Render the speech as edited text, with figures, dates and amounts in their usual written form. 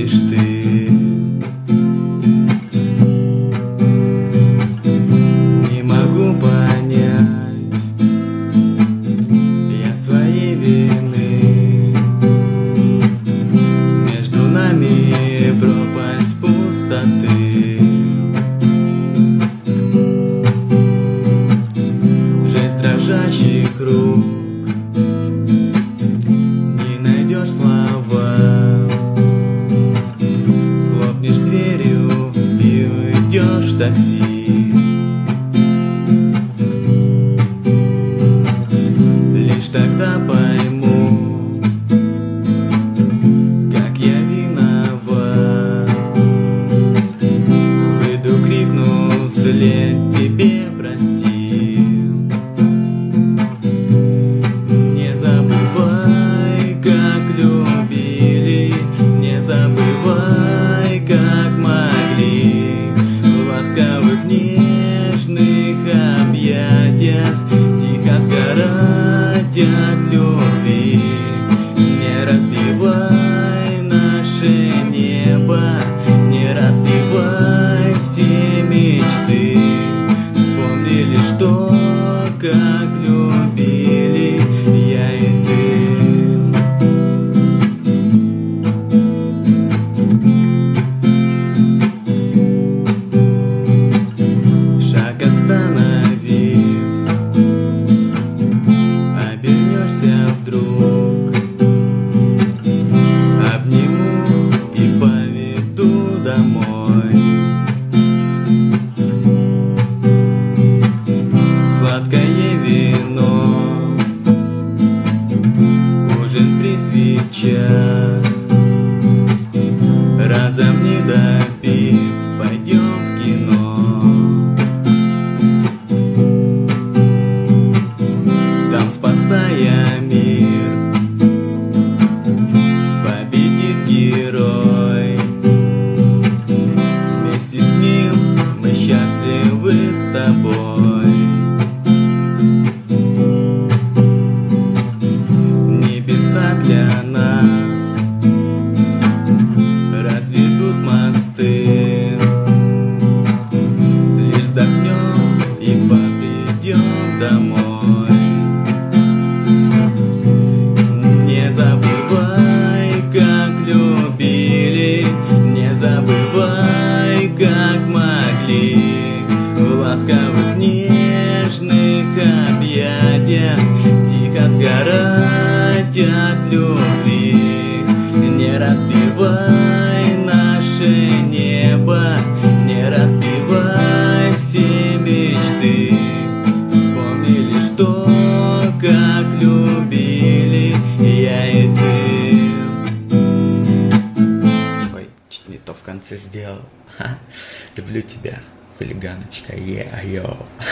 лишь ты. Не могу понять я своей вины. Между нами пропасть пустоты. Жесть дрожащих рук, не найдешь слова. Хлопнешь дверью и уйдешь в такси. Лишь тогда пойму, как я виноват. Выйду, крикну вслед тебе прости. Не забывай, как любили, не забывай, как могли. В ласковых нежных объятиях тихо сгорать от любви. Не разбивай наше небо, не разбивай все мечты. Вспомнили, что как любили я и ты. Шаг остановив, обернешься вдруг. Обниму и поведу домой. Сладкое вино, ужин при свечах. Разом не допив, пойдем в кино. Там, спасая мир, победит герой. Вместе с ним мы счастливы с тобой. Небеса для нас разведут мосты. Лишь вздохнем и побредем домой. Не забывай, как любили, не забывай, как могли. В ласковых нежных объятиях тихо сгорать от любви. Не разбивай наше небо, не разбивай все мечты. Вспомнили, что как любили я и ты. Ой, чуть не то в конце сделал. Люблю тебя, хулиганочка, е-айо.